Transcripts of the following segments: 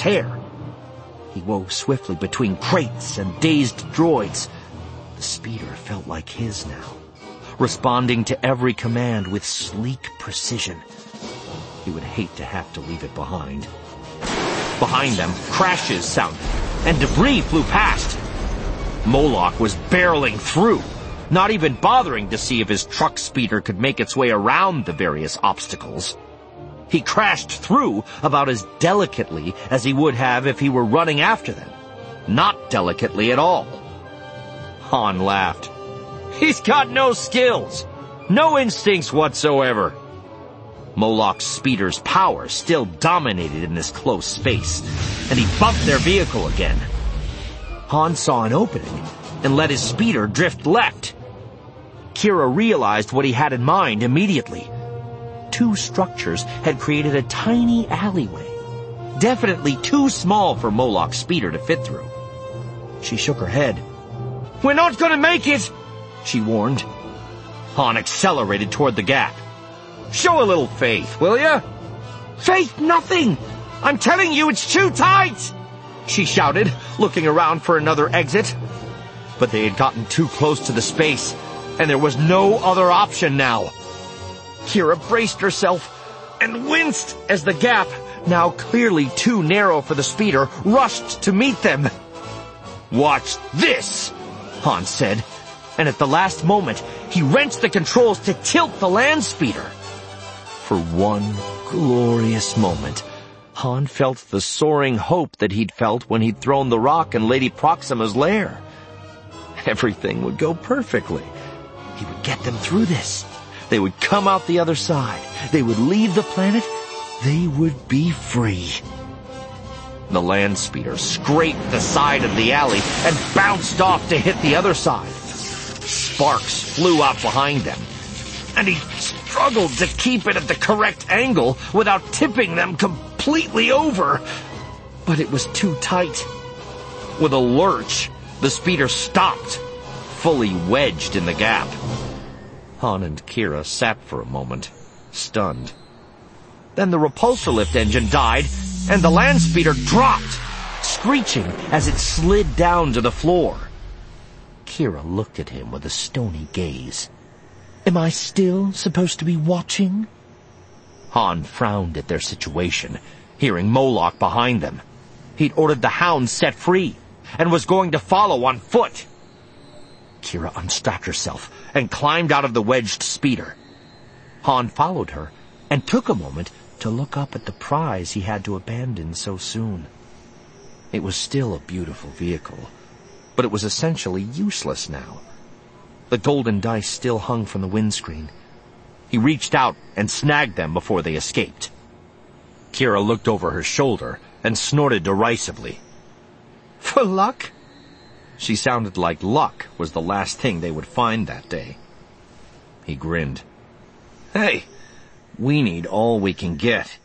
tear. He wove swiftly between crates and dazed droids. The speeder felt like his now, responding to every command with sleek precision. He would hate to have to leave it behind. Behind them, crashes sounded, and debris flew past. Moloch was barreling through, not even bothering to see if his truck speeder could make its way around the various obstacles. He crashed through about as delicately as he would have if he were running after them. Not delicately at all. Han laughed. He's got no skills, no instincts whatsoever. Moloch's speeder's power still dominated in this close space, and he bumped their vehicle again. Han saw an opening and let his speeder drift left. Kira realized what he had in mind immediately. Two structures had created a tiny alleyway, definitely too small for Moloch's speeder to fit through. She shook her head. We're not going to make it, she warned. Han accelerated toward the gap. Show a little faith, will ya? Faith nothing! I'm telling you, it's too tight! She shouted, looking around for another exit. But they had gotten too close to the space, and there was no other option now. Kira braced herself and winced as the gap, now clearly too narrow for the speeder, rushed to meet them. Watch this, Han said, and at the last moment, he wrenched the controls to tilt the land speeder. For one glorious moment, Han felt the soaring hope that he'd felt when he'd thrown the rock in Lady Proxima's lair. Everything would go perfectly. He would get them through this. They would come out the other side. They would leave the planet. They would be free. The land speeder scraped the side of the alley and bounced off to hit the other side. Sparks flew out behind them, and he struggled to keep it at the correct angle without tipping them completely over. But it was too tight. With a lurch, the speeder stopped, fully wedged in the gap. Han and Kira sat for a moment, stunned. Then the repulsor lift engine died, and the land speeder dropped, screeching as it slid down to the floor. Kira looked at him with a stony gaze. Am I still supposed to be watching? Han frowned at their situation, hearing Moloch behind them. He'd ordered the hounds set free, and was going to follow on foot. Kira unstrapped herself and climbed out of the wedged speeder. Han followed her and took a moment to look up at the prize he had to abandon so soon. It was still a beautiful vehicle, but it was essentially useless now. The golden dice still hung from the windscreen. He reached out and snagged them before they escaped. Kira looked over her shoulder and snorted derisively. For luck? She sounded like luck was the last thing they would find that day. He grinned. Hey, we need all we can get.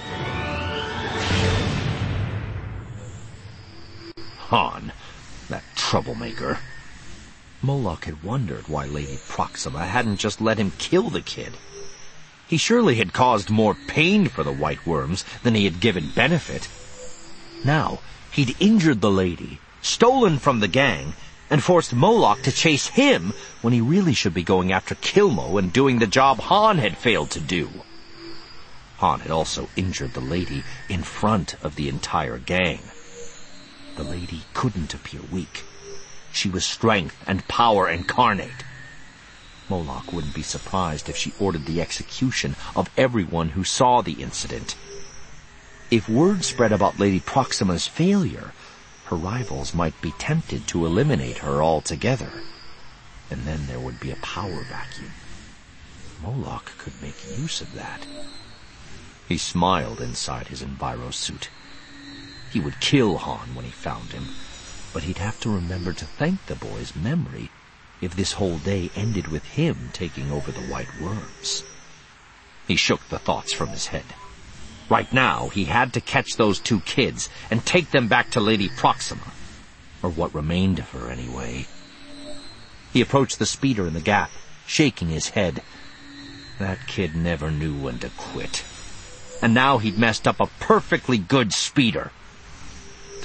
Han, that troublemaker. Moloch had wondered why Lady Proxima hadn't just let him kill the kid. He surely had caused more pain for the White Worms than he had given benefit. Now, he'd injured the lady, stolen from the gang, and forced Moloch to chase him when he really should be going after Kilmo and doing the job Han had failed to do. Han had also injured the lady in front of the entire gang. The lady couldn't appear weak. She was strength and power incarnate. Moloch wouldn't be surprised if she ordered the execution of everyone who saw the incident. If word spread about Lady Proxima's failure, her rivals might be tempted to eliminate her altogether. And then there would be a power vacuum. Moloch could make use of that. He smiled inside his Enviro suit. He would kill Han when he found him, but he'd have to remember to thank the boy's memory if this whole day ended with him taking over the White Worms. He shook the thoughts from his head. Right now, he had to catch those two kids and take them back to Lady Proxima, or what remained of her anyway. He approached the speeder in the gap, shaking his head. That kid never knew when to quit. And now he'd messed up a perfectly good speeder.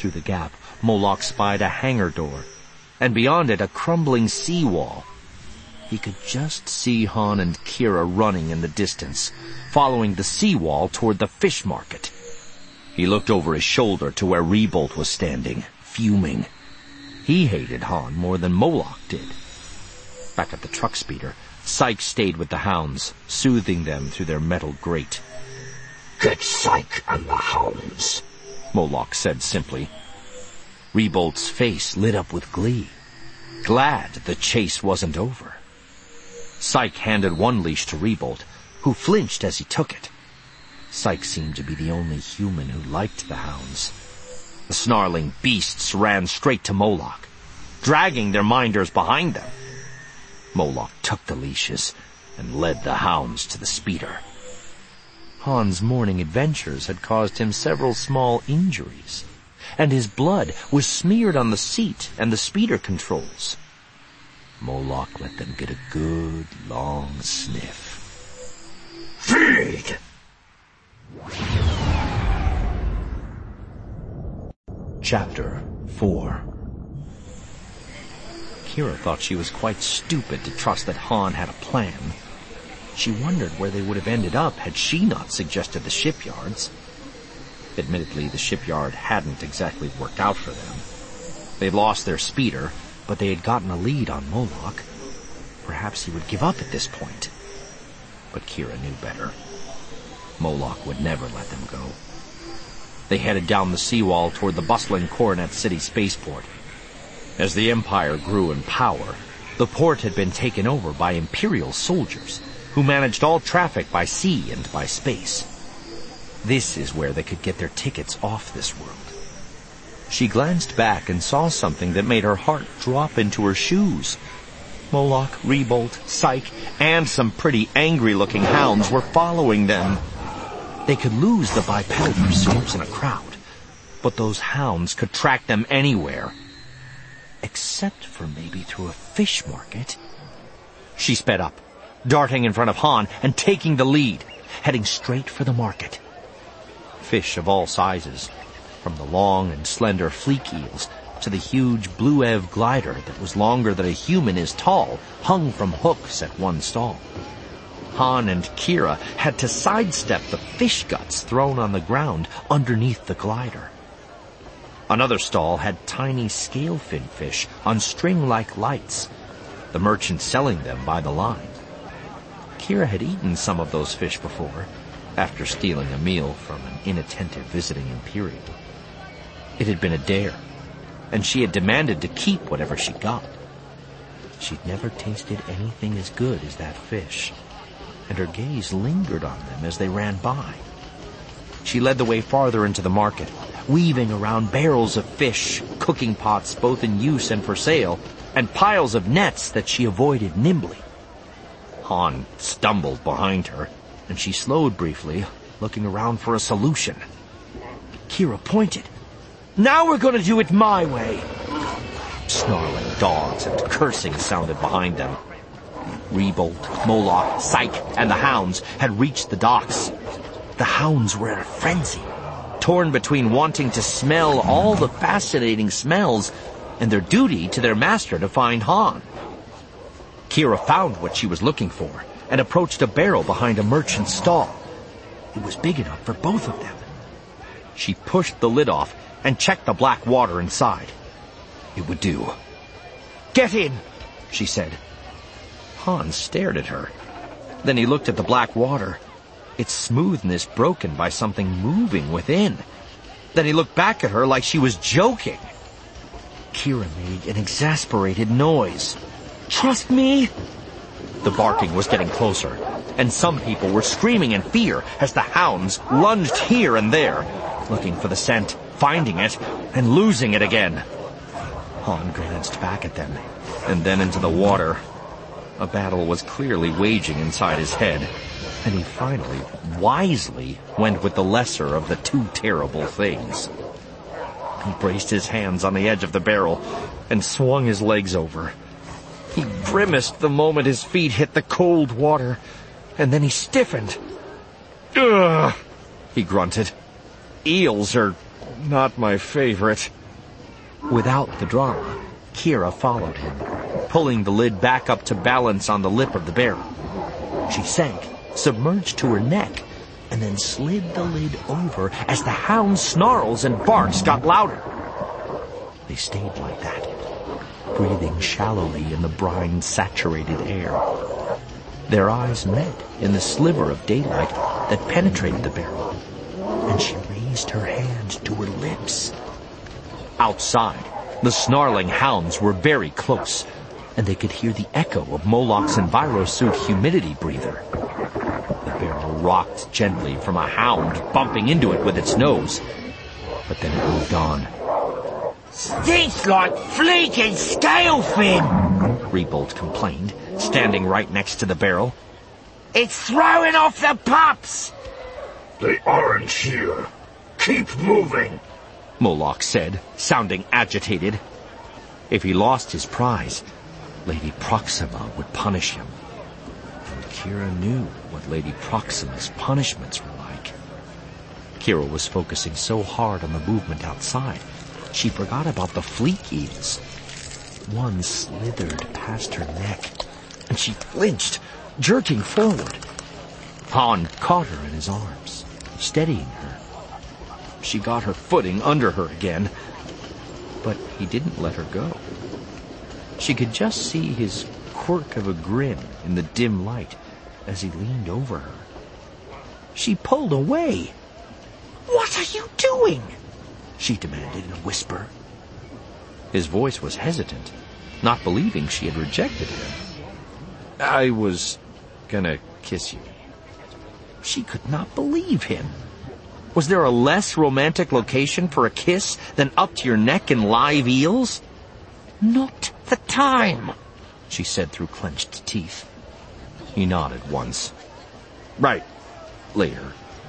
Through the gap, Moloch spied a hangar door, and beyond it a crumbling seawall. He could just see Han and Kira running in the distance, following the seawall toward the fish market. He looked over his shoulder to where Rebolt was standing, fuming. He hated Han more than Moloch did. Back at the truck speeder, Syke stayed with the hounds, soothing them through their metal grate. "Get Syke and the hounds," Moloch said simply. Rebolt's face lit up with glee, glad the chase wasn't over. Syke handed one leash to Rebolt, who flinched as he took it. Syke seemed to be the only human who liked the hounds. The snarling beasts ran straight to Moloch, dragging their minders behind them. Moloch took the leashes and led the hounds to the speeder. Han's morning adventures had caused him several small injuries, and his blood was smeared on the seat and the speeder controls. Moloch let them get a good, long sniff. "Feed!" Chapter 4. Kira thought she was quite stupid to trust that Han had a plan. She wondered where they would have ended up had she not suggested the shipyards. Admittedly, the shipyard hadn't exactly worked out for them. They'd lost their speeder, but they had gotten a lead on Moloch. Perhaps he would give up at this point. But Kira knew better. Moloch would never let them go. They headed down the seawall toward the bustling Coronet City spaceport. As the Empire grew in power, the port had been taken over by Imperial soldiers, who managed all traffic by sea and by space. This is where they could get their tickets off this world. She glanced back and saw something that made her heart drop into her shoes. Moloch, Rebolt, Syke, and some pretty angry-looking hounds were following them. They could lose the bipedal pursuers in a crowd, but those hounds could track them anywhere. Except for maybe through a fish market. She sped up, darting in front of Han and taking the lead, heading straight for the market. Fish of all sizes, from the long and slender fleek eels to the huge Blue Ev glider that was longer than a human is tall, hung from hooks at one stall. Han and Kira had to sidestep the fish guts thrown on the ground underneath the glider. Another stall had tiny scalefin fish on string-like lights, the merchant selling them by the line. Kira had eaten some of those fish before, after stealing a meal from an inattentive visiting Imperial. It had been a dare, and she had demanded to keep whatever she got. She'd never tasted anything as good as that fish, and her gaze lingered on them as they ran by. She led the way farther into the market, weaving around barrels of fish, cooking pots both in use and for sale, and piles of nets that she avoided nimbly. Han stumbled behind her, and she slowed briefly, looking around for a solution. Kira pointed. "Now we're going to do it my way!" Snarling dogs and cursing sounded behind them. Rebolt, Moloch, Syke, and the hounds had reached the docks. The hounds were in a frenzy, torn between wanting to smell all the fascinating smells and their duty to their master to find Han. Kira found what she was looking for and approached a barrel behind a merchant's stall. It was big enough for both of them. She pushed the lid off and checked the black water inside. It would do. "Get in," she said. Han stared at her. Then he looked at the black water, its smoothness broken by something moving within. Then he looked back at her like she was joking. Kira made an exasperated noise. "Trust me?" The barking was getting closer, and some people were screaming in fear as the hounds lunged here and there, looking for the scent, finding it, and losing it again. Han glanced back at them, and then into the water. A battle was clearly waging inside his head, and he finally, wisely, went with the lesser of the two terrible things. He braced his hands on the edge of the barrel and swung his legs over. He grimaced the moment his feet hit the cold water, and then he stiffened. "Ugh!" he grunted. "Eels are not my favorite." Without the drama, Kira followed him, pulling the lid back up to balance on the lip of the barrel. She sank, submerged to her neck, and then slid the lid over as the hound's snarls and barks got louder. They stayed like that, breathing shallowly in the brine-saturated air. Their eyes met in the sliver of daylight that penetrated the barrel, and she raised her hand to her lips. Outside, the snarling hounds were very close, and they could hear the echo of Moloch's EnviroSuit humidity breather. The barrel rocked gently from a hound bumping into it with its nose, but then it moved on. "Stinks like fleeking scalefin," Rebolt complained, standing right next to the barrel. "It's throwing off the pups." They aren't here. Keep moving, Moloch said, sounding agitated. If he lost his prize, Lady Proxima would punish him. And Kira knew what Lady Proxima's punishments were like. Kira was focusing so hard on the movement outside, she forgot about the fleek eels. One slithered past her neck, and she flinched, jerking forward. Han caught her in his arms, steadying her. She got her footing under her again, but he didn't let her go. She could just see his quirk of a grin in the dim light as he leaned over her. She pulled away. "What are you doing?" she demanded in a whisper. His voice was hesitant, not believing she had rejected him. "I was gonna kiss you." She could not believe him. Was there a less romantic location for a kiss than up to your neck in live eels? "Not the time," she said through clenched teeth. He nodded once. "Right. Later."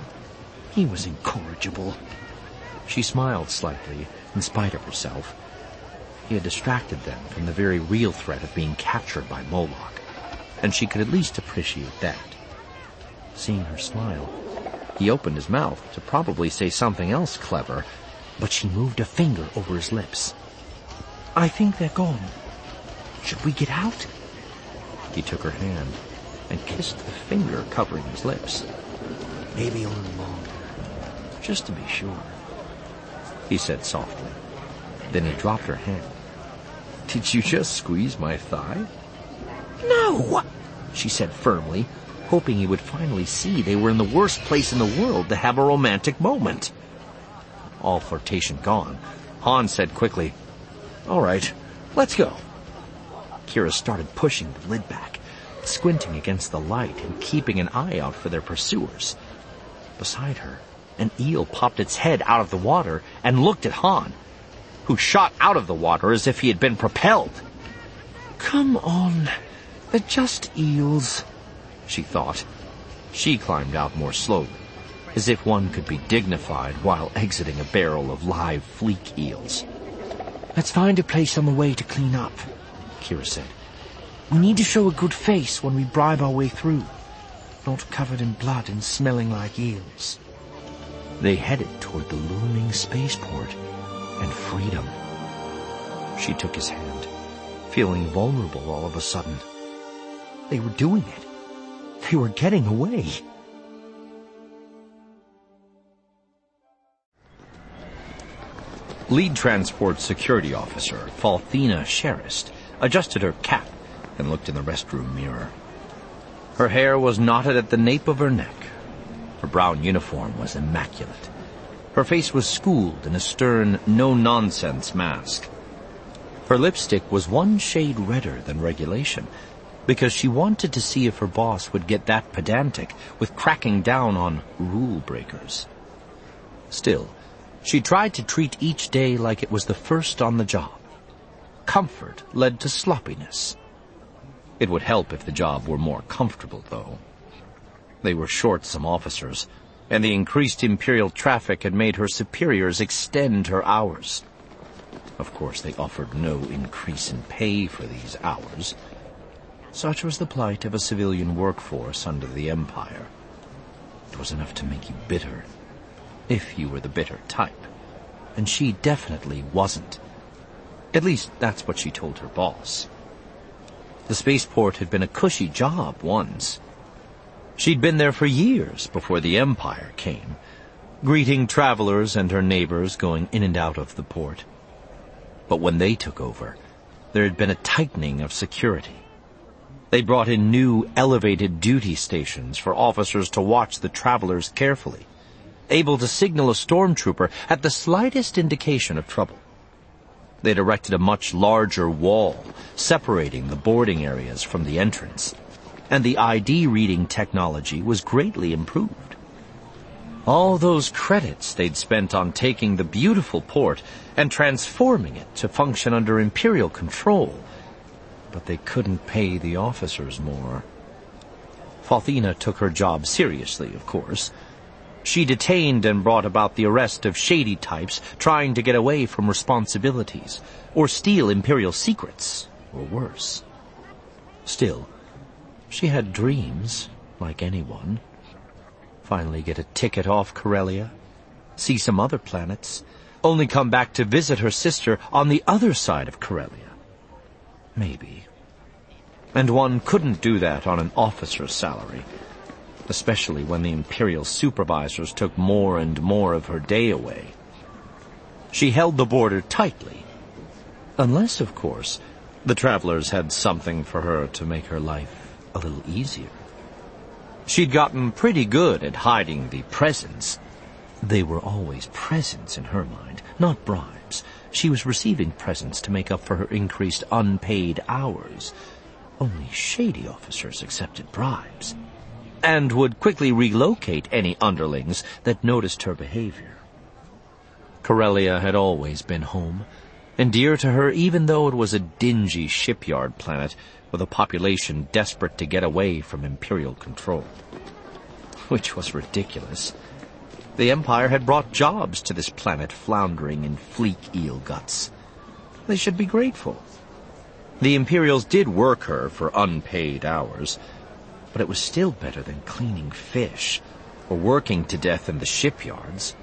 He was incorrigible. She smiled slightly, in spite of herself. He had distracted them from the very real threat of being captured by Moloch, and she could at least appreciate that. Seeing her smile, he opened his mouth to probably say something else clever, but she moved a finger over his lips. "I think they're gone. Should we get out?" He took her hand and kissed the finger covering his lips. "Maybe a little longer, just to be sure," he said softly. Then he dropped her hand. "Did you just squeeze my thigh?" "No," she said firmly, hoping he would finally see they were in the worst place in the world to have a romantic moment. All flirtation gone, Han said quickly, "All right, let's go." Kira started pushing the lid back, squinting against the light and keeping an eye out for their pursuers. Beside her, an eel popped its head out of the water and looked at Han, who shot out of the water as if he had been propelled. "Come on, they're just eels," she thought. She climbed out more slowly, as if one could be dignified while exiting a barrel of live fleek eels. "Let's find a place on the way to clean up," Kira said. "We need to show a good face when we bribe our way through, not covered in blood and smelling like eels." They headed toward the looming spaceport and freedom. She took his hand, feeling vulnerable all of a sudden. They were doing it. They were getting away. Lead Transport Security Officer Falthina Sherist adjusted her cap and looked in the restroom mirror. Her hair was knotted at the nape of her neck. Her brown uniform was immaculate. Her face was schooled in a stern, no-nonsense mask. Her lipstick was one shade redder than regulation, because she wanted to see if her boss would get that pedantic with cracking down on rule breakers. Still, she tried to treat each day like it was the first on the job. Comfort led to sloppiness. It would help if the job were more comfortable, though. They were short some officers, and the increased Imperial traffic had made her superiors extend her hours. Of course, they offered no increase in pay for these hours. Such was the plight of a civilian workforce under the Empire. It was enough to make you bitter, if you were the bitter type, and she definitely wasn't. At least, that's what she told her boss. The spaceport had been a cushy job once. She'd been there for years before the Empire came, greeting travelers and her neighbors going in and out of the port. But when they took over, there had been a tightening of security. They brought in new elevated duty stations for officers to watch the travelers carefully, able to signal a stormtrooper at the slightest indication of trouble. They'd erected a much larger wall separating the boarding areas from the entrance, and the ID reading technology was greatly improved. All those credits they'd spent on taking the beautiful port and transforming it to function under Imperial control, but they couldn't pay the officers more. Falthena took her job seriously, of course. She detained and brought about the arrest of shady types trying to get away from responsibilities, or steal Imperial secrets, or worse. Still, she had dreams, like anyone. Finally get a ticket off Corellia, see some other planets, only come back to visit her sister on the other side of Corellia. Maybe. And one couldn't do that on an officer's salary, especially when the Imperial supervisors took more and more of her day away. She held the border tightly, unless, of course, the travelers had something for her to make her life a little easier. She'd gotten pretty good at hiding the presents. They were always presents in her mind, not bribes. She was receiving presents to make up for her increased unpaid hours. Only shady officers accepted bribes, and would quickly relocate any underlings that noticed her behavior. Corellia had always been home, and dear to her even though it was a dingy shipyard planet with a population desperate to get away from Imperial control. Which was ridiculous. The Empire had brought jobs to this planet floundering in fleek eel guts. They should be grateful. The Imperials did work her for unpaid hours, but it was still better than cleaning fish or working to death in the shipyards.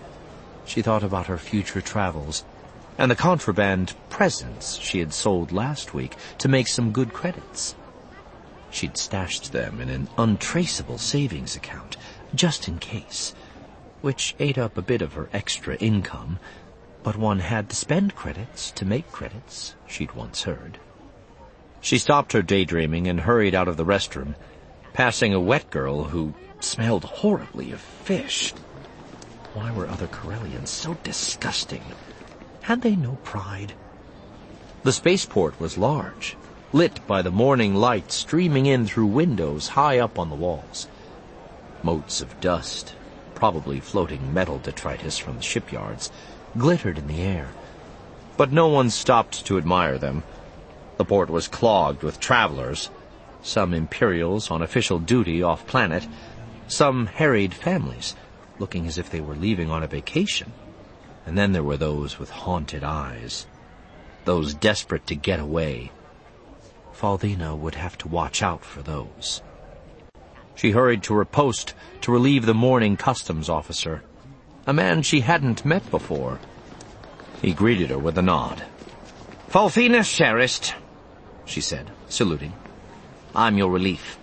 She thought about her future travels and the contraband presents she had sold last week to make some good credits. She'd stashed them in an untraceable savings account, just in case, which ate up a bit of her extra income, but one had to spend credits to make credits, she'd once heard. She stopped her daydreaming and hurried out of the restroom, passing a wet girl who smelled horribly of fish. Why were other Corellians so disgusting? Had they no pride? The spaceport was large, lit by the morning light streaming in through windows high up on the walls. Motes of dust, probably floating metal detritus from the shipyards, glittered in the air, but no one stopped to admire them. The port was clogged with travelers, some Imperials on official duty off-planet, some harried families, looking as if they were leaving on a vacation. And then there were those with haunted eyes, those desperate to get away. Falthena would have to watch out for those. She hurried to her post to relieve the morning customs officer, a man she hadn't met before. He greeted her with a nod. "Falthena Sherrist," she said, saluting. "I'm your relief."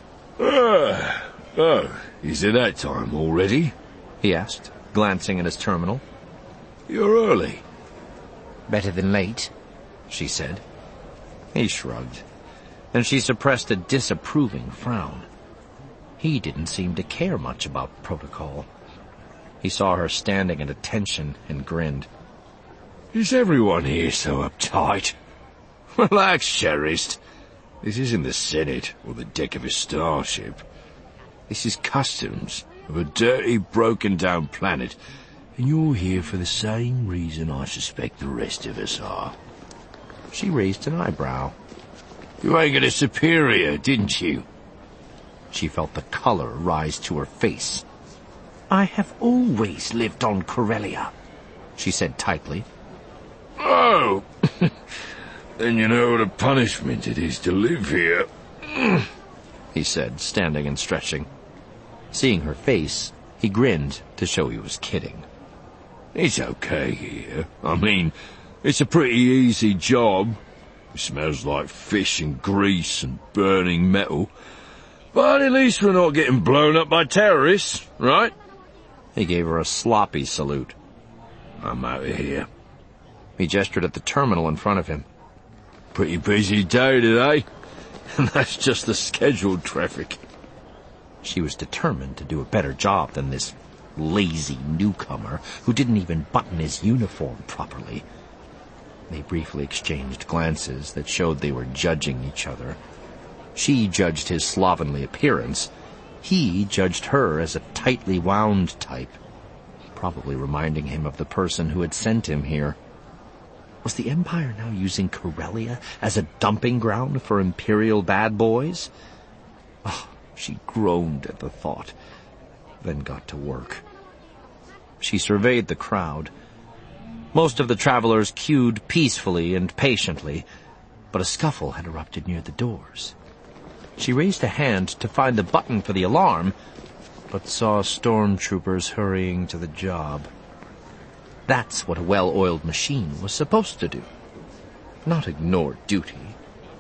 Is it that time already?" he asked, glancing at his terminal. "You're early." "Better than late," she said. He shrugged, and she suppressed a disapproving frown. He didn't seem to care much about protocol. He saw her standing at attention and grinned. "Is everyone here so uptight? Relax, Sherrist. This isn't the Senate or the deck of a starship. This is customs of a dirty, broken-down planet, and you're here for the same reason I suspect the rest of us are." She raised an eyebrow. "You angered a superior, didn't you?" She felt the color rise to her face. "I have always lived on Corellia," she said tightly. "Oh, then you know what a punishment it is to live here," he said, standing and stretching. Seeing her face, he grinned to show he was kidding. "It's okay here. I mean, It's a pretty easy job. It smells like fish and grease and burning metal. But at least we're not getting blown up by terrorists, right? He gave her a sloppy salute. I'm out of here. He gestured at the terminal in front of him. Pretty busy day today. And that's just the scheduled traffic. She was determined to do a better job than this lazy newcomer who didn't even button his uniform properly. They briefly exchanged glances that showed they were judging each other. She judged his slovenly appearance. He judged her as a tightly wound type, probably reminding him of the person who had sent him here. Was the Empire now using Corellia as a dumping ground for Imperial bad boys? Oh, she groaned at the thought, then got to work. She surveyed the crowd. Most of the travelers queued peacefully and patiently, but a scuffle had erupted near the doors. She raised a hand to find the button for the alarm, but saw stormtroopers hurrying to the job. That's what a well-oiled machine was supposed to do, not ignore duty.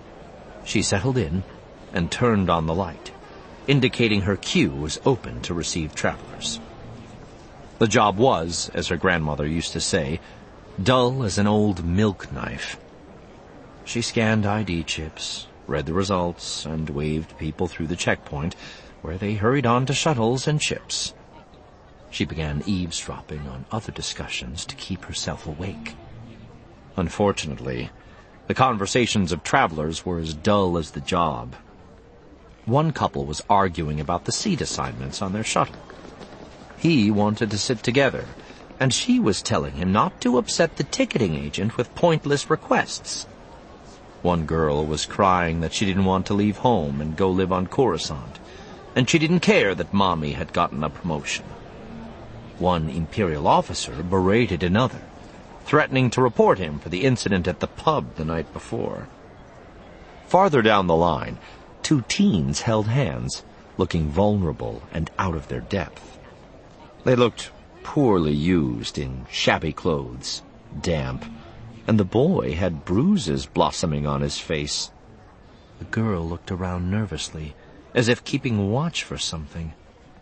She settled in and turned on the light, indicating her queue was open to receive travelers. The job was, as her grandmother used to say, dull as an old milk knife. She scanned ID chips, read the results, and waved people through the checkpoint, where they hurried on to shuttles and ships. She began eavesdropping on other discussions to keep herself awake. Unfortunately, the conversations of travelers were as dull as the job. One couple was arguing about the seat assignments on their shuttle. He wanted to sit together, and she was telling him not to upset the ticketing agent with pointless requests. One girl was crying that she didn't want to leave home and go live on Coruscant, and she didn't care that Mommy had gotten a promotion. One Imperial officer berated another, threatening to report him for the incident at the pub the night before. Farther down the line, two teens held hands, looking vulnerable and out of their depth. They looked poorly used in shabby clothes, damp, and the boy had bruises blossoming on his face. The girl looked around nervously, as if keeping watch for something.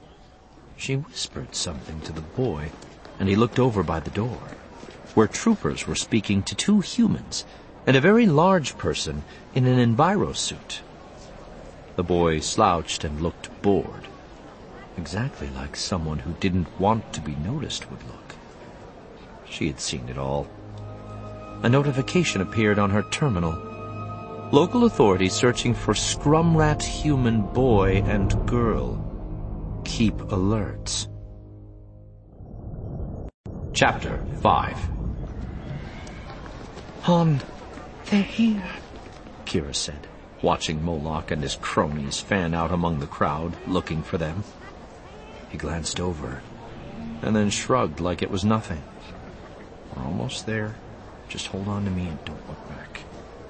She whispered something to the boy, and he looked over by the door, where troopers were speaking to two humans and a very large person in an enviro suit. The boy slouched and looked bored, exactly like someone who didn't want to be noticed would look. She had seen it all. A notification appeared on her terminal. Local authorities searching for Scrumrat human boy and girl. Keep alerts. Chapter 5. Han, they're here, Kira said, watching Moloch and his cronies fan out among the crowd, looking for them. He glanced over, and then shrugged like it was nothing. We're almost there. Just hold on to me and don't look back.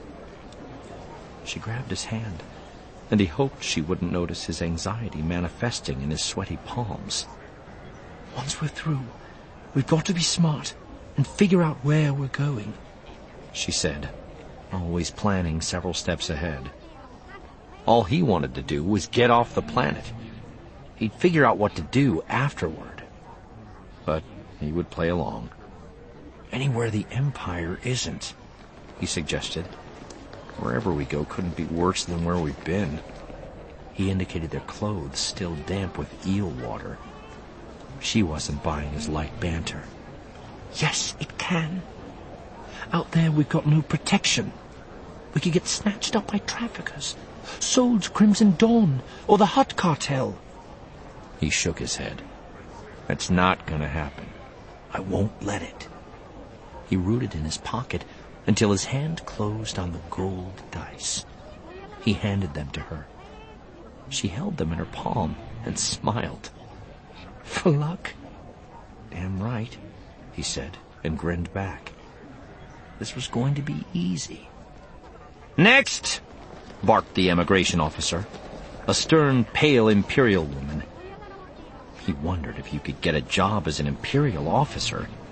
She grabbed his hand, and he hoped she wouldn't notice his anxiety manifesting in his sweaty palms. Once we're through, we've got to be smart and figure out where we're going, she said, always planning several steps ahead. All he wanted to do was get off the planet. He'd figure out what to do afterward. But he would play along. Anywhere the Empire isn't, he suggested. Wherever we go couldn't be worse than where we've been. He indicated their clothes still damp with eel water. She wasn't buying his light banter. Yes, it can. Out there we've got no protection. We could get snatched up by traffickers, sold to Crimson Dawn or the Hutt Cartel. He shook his head. That's not gonna happen. I won't let it. He rooted in his pocket until his hand closed on the gold dice. He handed them to her. She held them in her palm and smiled. For luck? Damn right, he said, and grinned back. This was going to be easy. Next, barked the immigration officer, a stern, pale Imperial woman. He wondered if you could get a job as an Imperial officer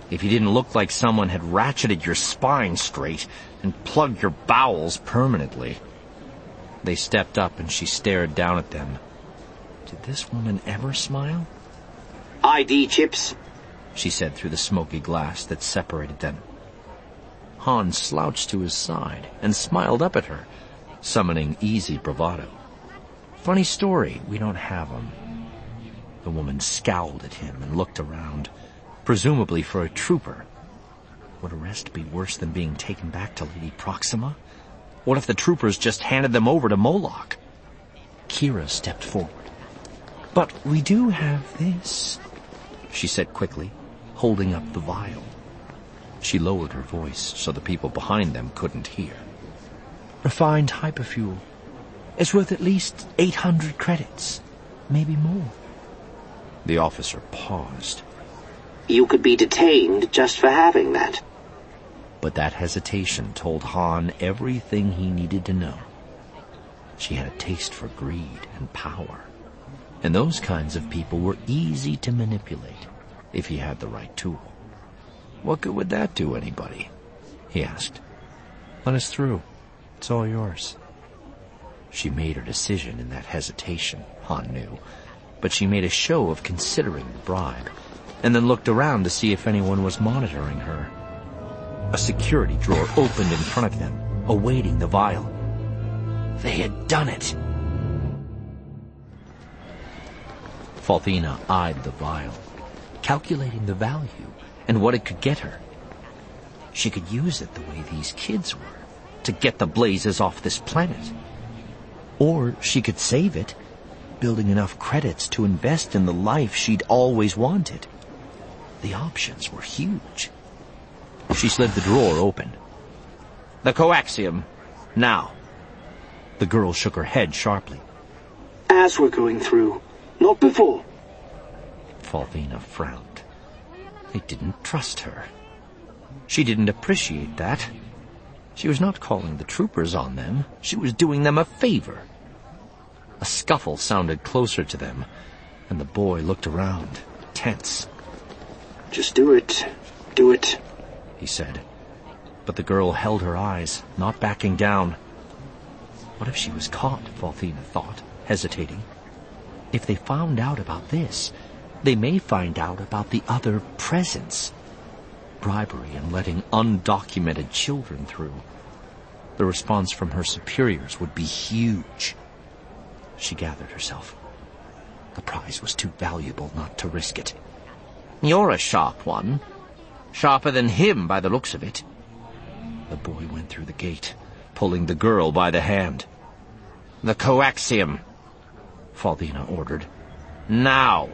if you didn't look like someone had ratcheted your spine straight and plugged your bowels permanently. They stepped up and she stared down at them. Did this woman ever smile? ID chips, she said through the smoky glass that separated them. Han slouched to his side and smiled up at her, summoning easy bravado. Funny story, we don't have 'em. The woman scowled at him and looked around, presumably for a trooper. Would arrest be worse than being taken back to Lady Proxima? What if the troopers just handed them over to Moloch? Kira stepped forward. But we do have this, she said quickly, holding up the vial. She lowered her voice so the people behind them couldn't hear. Refined hyperfuel. It's worth at least 800 credits, maybe more. The officer paused. You could be detained just for having that. But that hesitation told Han everything he needed to know. She had a taste for greed and power. And those kinds of people were easy to manipulate if he had the right tool. What good would that do anybody? He asked. Let us through. It's all yours. She made her decision in that hesitation, Han knew, but she made a show of considering the bribe, and then looked around to see if anyone was monitoring her. A security drawer opened in front of them, awaiting the vial. They had done it. Falthina eyed the vial, calculating the value and what it could get her. She could use it the way these kids were, to get the blazes off this planet. Or she could save it, building enough credits to invest in the life she'd always wanted. The options were huge. She slid the drawer open. The coaxium. Now. The girl shook her head sharply. As we're going through, not before. Falthina frowned. They didn't trust her. She didn't appreciate that. She was not calling the troopers on them. She was doing them a favor. A scuffle sounded closer to them, and the boy looked around, tense. Just do it. Do it, he said. But the girl held her eyes, not backing down. What if she was caught, Falthina thought, hesitating. If they found out about this, they may find out about the other presence. Bribery and letting undocumented children through. The response from her superiors would be huge. She gathered herself. The prize was too valuable not to risk it. You're a sharp one. Sharper than him by the looks of it. The boy went through the gate, pulling the girl by the hand. The coaxium, Falthina ordered. Now!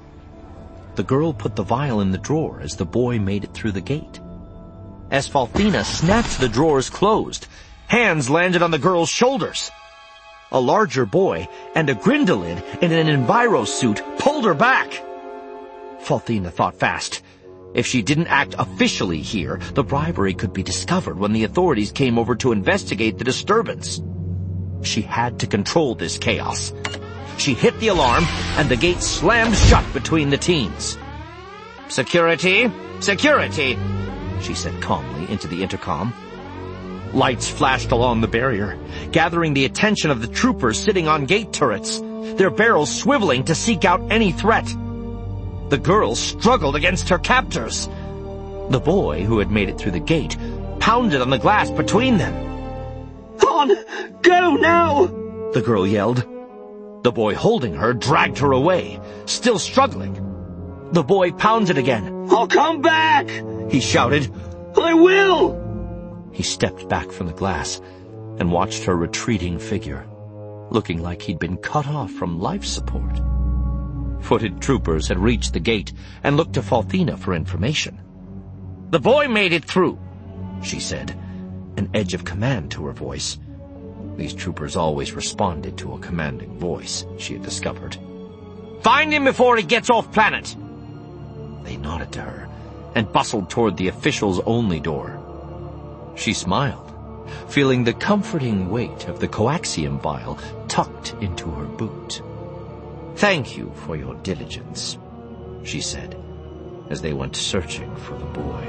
The girl put the vial in the drawer as the boy made it through the gate. As Falthina snapped the drawers closed, hands landed on the girl's shoulders. A larger boy and a Grindelid in an Enviro suit pulled her back. Falthina thought fast. If she didn't act officially here, the bribery could be discovered when the authorities came over to investigate the disturbance. She had to control this chaos. She hit the alarm, and the gate slammed shut between the teens. Security! Security! She said calmly into the intercom. Lights flashed along the barrier, gathering the attention of the troopers sitting on gate turrets, their barrels swiveling to seek out any threat. The girl struggled against her captors. The boy, who had made it through the gate, pounded on the glass between them. Han, go now! The girl yelled. The boy holding her dragged her away, still struggling. The boy pounded again. I'll come back! He shouted. I will! He stepped back from the glass and watched her retreating figure, looking like he'd been cut off from life support. Footed troopers had reached the gate and looked to Falthina for information. The boy made it through, she said, an edge of command to her voice. These troopers always responded to a commanding voice, she had discovered. Find him before he gets off planet! They nodded to her and bustled toward the officials' only door. She smiled, feeling the comforting weight of the coaxium vial tucked into her boot. Thank you for your diligence, she said. as they went searching for the boy.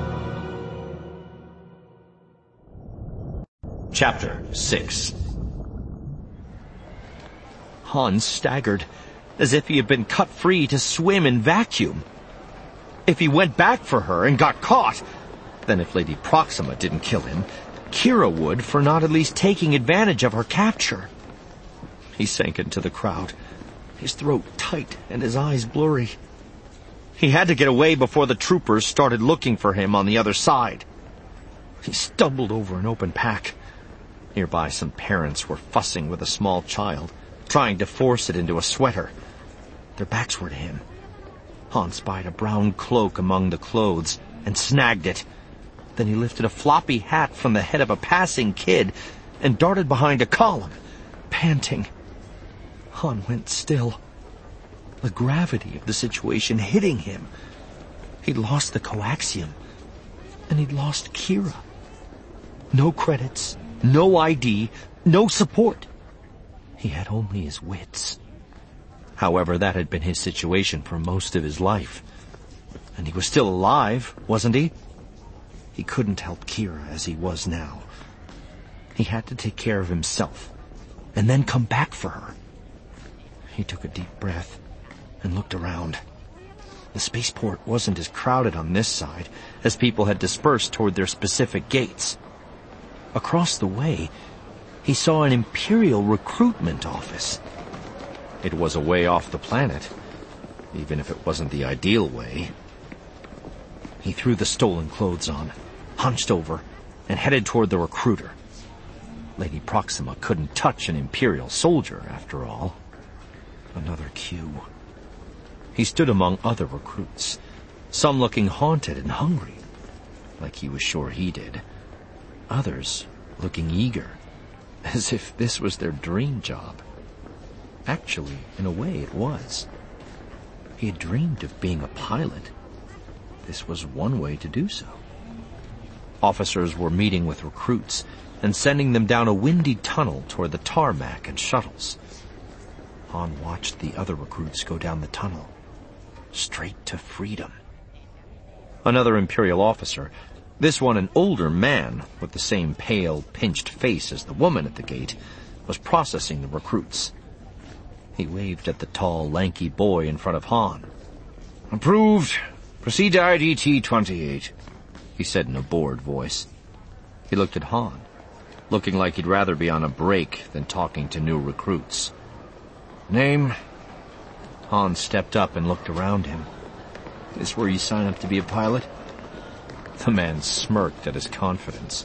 Chapter 6. Hans staggered, as if he had been cut free to swim in vacuum. If he went back for her and got caught, then if Lady Proxima didn't kill him, Kira would for not at least taking advantage of her capture. He sank into the crowd, his throat tight and his eyes blurry. He had to get away before the troopers started looking for him on the other side. He stumbled over an open pack. Nearby, some parents were fussing with a small child, trying to force it into a sweater. Their backs were to him. Hans spied a brown cloak among the clothes and snagged it. Then he lifted a floppy hat from the head of a passing kid and darted behind a column, panting. Han went still, the gravity of the situation hitting him. He'd lost the coaxium, and he'd lost Kira. No credits, no ID, no support. He had only his wits. However, that had been his situation for most of his life. And he was still alive, wasn't he? He couldn't help Kira as he was now. He had to take care of himself, and then come back for her. He took a deep breath and looked around. The spaceport wasn't as crowded on this side, as people had dispersed toward their specific gates. Across the way, he saw an Imperial recruitment office. It was a way off the planet, even if it wasn't the ideal way. He threw the stolen clothes on, hunched over, and headed toward the recruiter. Lady Proxima couldn't touch an Imperial soldier, after all. Another cue. He stood among other recruits, some looking haunted and hungry, like he was sure he did. Others looking eager, as if this was their dream job. Actually, in a way, it was. He had dreamed of being a pilot. This was one way to do so. Officers were meeting with recruits and sending them down a windy tunnel toward the tarmac and shuttles. Han watched the other recruits go down the tunnel, straight to freedom. Another Imperial officer, this one an older man with the same pale, pinched face as the woman at the gate, was processing the recruits. He waved at the tall, lanky boy in front of Han. Approved. Proceed to IDT 28, he said in a bored voice. He looked at Han, looking like he'd rather be on a break than talking to new recruits. Name? Han stepped up and looked around him. This where you sign up to be a pilot? The man smirked at his confidence.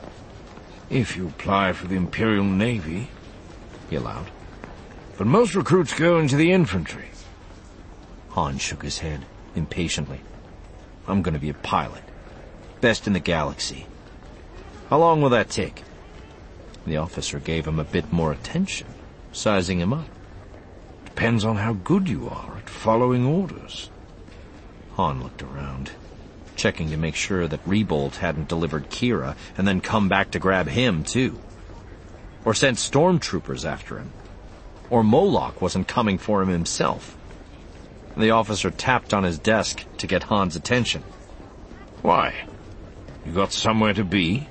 If you apply for the Imperial Navy, he allowed. But most recruits go into the infantry. Han shook his head impatiently. I'm going to be a pilot. Best in the galaxy. How long will that take? The officer gave him a bit more attention, sizing him up. Depends on how good you are at following orders. Han looked around, checking to make sure that Rebolt hadn't delivered Kira and then come back to grab him, too. Or sent stormtroopers after him. Or Moloch wasn't coming for him himself. The officer tapped on his desk to get Han's attention. Why? You got somewhere to be?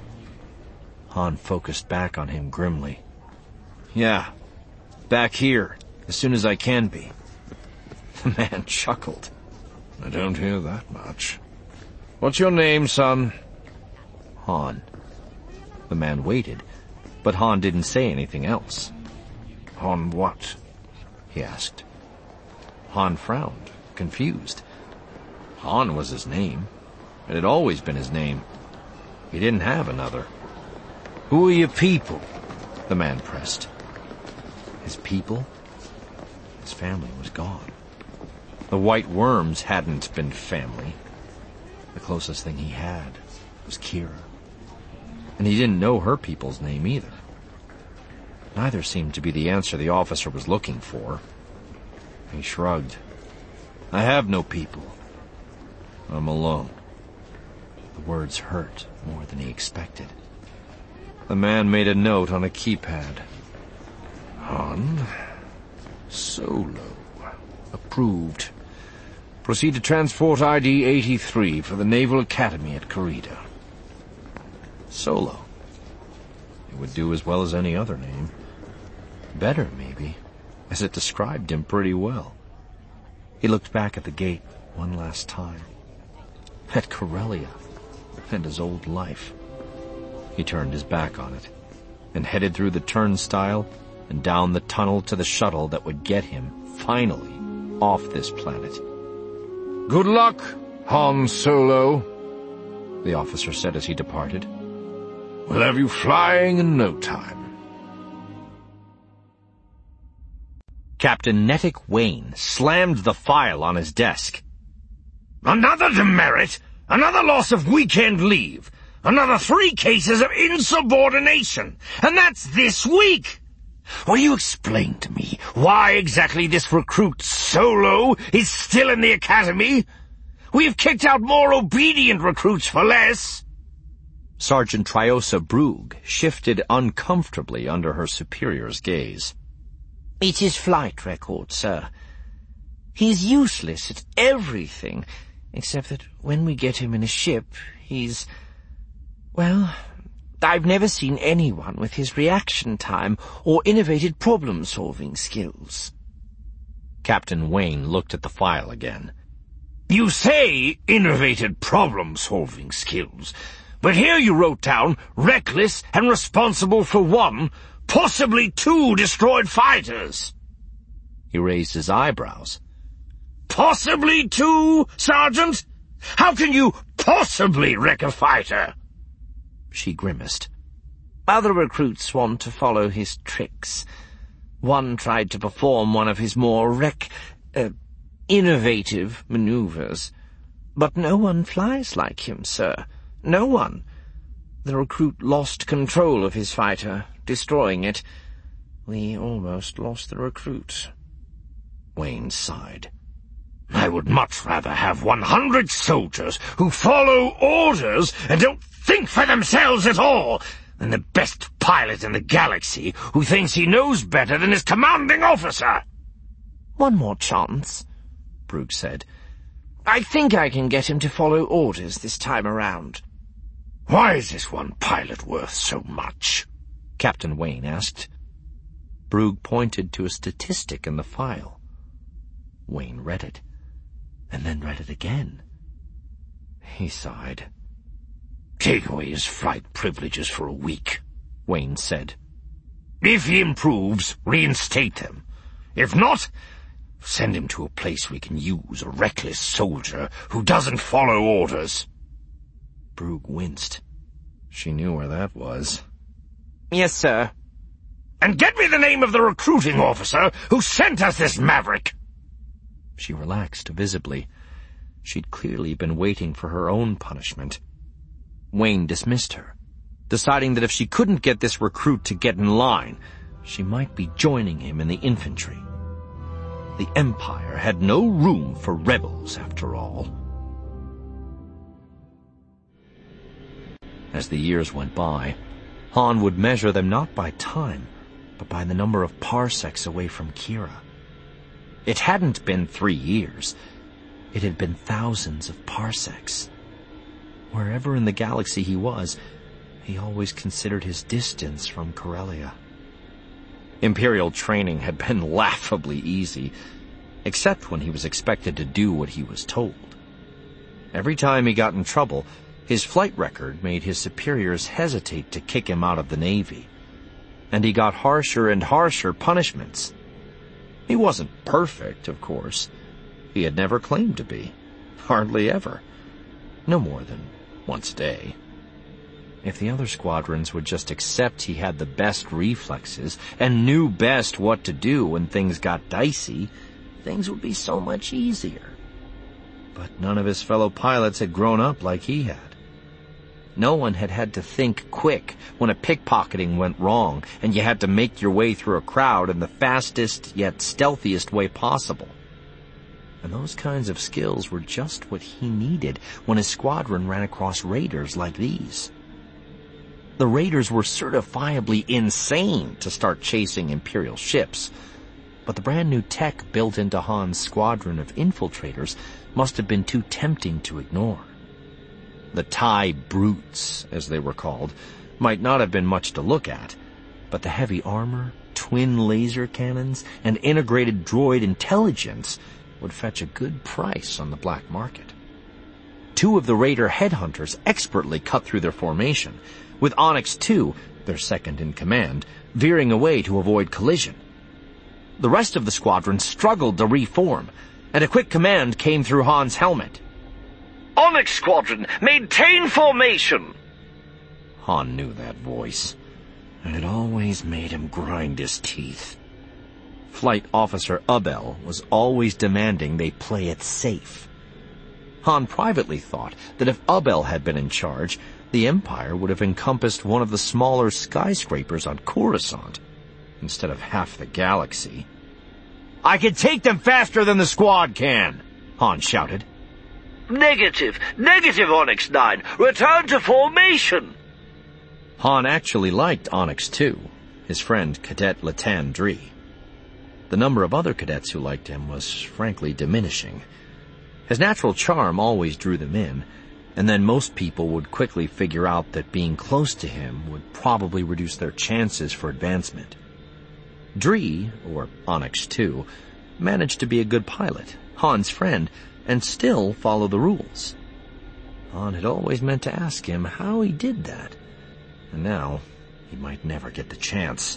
Han focused back on him grimly. Yeah, back here, as soon as I can be. The man chuckled. I don't hear that much. What's your name, son? Han. The man waited, but Han didn't say anything else. Han what? He asked. Han frowned, confused. Han was his name. It had always been his name. He didn't have another. Who are your people? The man pressed. His people? His family was gone. The White Worms hadn't been family. The closest thing he had was Kira. And he didn't know her people's name either. Neither seemed to be the answer the officer was looking for. He shrugged. I have no people. I'm alone. The words hurt more than he expected. The man made a note on a keypad. Han Solo. Approved. Proceed to transport ID 83 for the Naval Academy at Kurita. Solo. It would do as well as any other name. Better, maybe, as it described him pretty well. He looked back at the gate one last time. At Corellia and his old life. He turned his back on it and headed through the turnstile and down the tunnel to the shuttle that would get him, finally, off this planet. Good luck, Han Solo, the officer said as he departed. We'll have you flying in no time. Captain Netick Wayne slammed the file on his desk. Another demerit, another loss of weekend leave, another 3 cases of insubordination, and that's this week. Will you explain to me why exactly this recruit Solo is still in the academy? We've kicked out more obedient recruits for less. Sergeant Triosa Brugh shifted uncomfortably under her superior's gaze. It is flight record, sir. He's useless at everything, except that when we get him in a ship, he's... well, I've never seen anyone with his reaction time or innovative problem-solving skills. Captain Wayne looked at the file again. You say innovative problem-solving skills, but here you wrote down reckless and responsible for 1, possibly 2 destroyed fighters. He raised his eyebrows. Possibly 2, Sergeant? How can you possibly wreck a fighter? She grimaced. Other recruits want to follow his tricks. One tried to perform one of his more innovative maneuvers. But no one flies like him, sir. No one. The recruit lost control of his fighter, destroying it. We almost lost the recruit. Wayne sighed. I would much rather have 100 soldiers who follow orders and don't think for themselves at all than the best pilot in the galaxy who thinks he knows better than his commanding officer. One more chance, Brugh said. I think I can get him to follow orders this time around. Why is this one pilot worth so much? Captain Wayne asked. Brugh pointed to a statistic in the file. Wayne read it, and then read it again. He sighed. Take away his flight privileges for a week, Wayne said. If he improves, reinstate them. If not, send him to a place we can use a reckless soldier who doesn't follow orders. Brugh winced. She knew where that was. Yes, sir. And get me the name of the recruiting officer who sent us this maverick. She relaxed visibly. She'd clearly been waiting for her own punishment. Wayne dismissed her, deciding that if she couldn't get this recruit to get in line, she might be joining him in the infantry. The Empire had no room for rebels, after all. As the years went by, Han would measure them not by time, but by the number of parsecs away from Kira. It hadn't been 3 years. It had been thousands of parsecs. Wherever in the galaxy he was, he always considered his distance from Corellia. Imperial training had been laughably easy, except when he was expected to do what he was told. Every time he got in trouble, his flight record made his superiors hesitate to kick him out of the Navy, and he got harsher and harsher punishments. He wasn't perfect, of course. He had never claimed to be. Hardly ever. No more than once a day. If the other squadrons would just accept he had the best reflexes and knew best what to do when things got dicey, things would be so much easier. But none of his fellow pilots had grown up like he had. No one had had to think quick when a pickpocketing went wrong and you had to make your way through a crowd in the fastest yet stealthiest way possible. And those kinds of skills were just what he needed when his squadron ran across raiders like these. The raiders were certifiably insane to start chasing Imperial ships, but the brand new tech built into Han's squadron of infiltrators must have been too tempting to ignore. The TIE brutes, as they were called, might not have been much to look at, but the heavy armor, twin laser cannons, and integrated droid intelligence would fetch a good price on the black market. 2 of the Raider headhunters expertly cut through their formation, with Onyx II, their second in command, veering away to avoid collision. The rest of the squadron struggled to reform, and a quick command came through Han's helmet. Onyx Squadron, maintain formation! Han knew that voice, and it always made him grind his teeth. Flight Officer Ubel was always demanding they play it safe. Han privately thought that if Ubel had been in charge, the Empire would have encompassed one of the smaller skyscrapers on Coruscant, instead of half the galaxy. "I can take them faster than the squad can!" Han shouted. Negative, Onyx 9, return to formation! Han actually liked Onyx II, his friend Cadet Latan Dree. The number of other cadets who liked him was frankly diminishing. His natural charm always drew them in, and then most people would quickly figure out that being close to him would probably reduce their chances for advancement. Dree, or Onyx II, managed to be a good pilot, Han's friend, and still follow the rules. Han had always meant to ask him how he did that, and now he might never get the chance.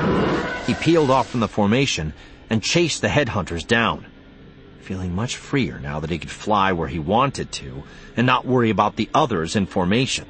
He peeled off from the formation and chased the headhunters down, feeling much freer now that he could fly where he wanted to and not worry about the others in formation.